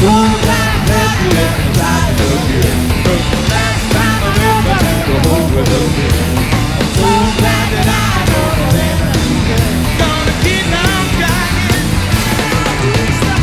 Move like Hercules, ride the good. Last time I remember to go home with a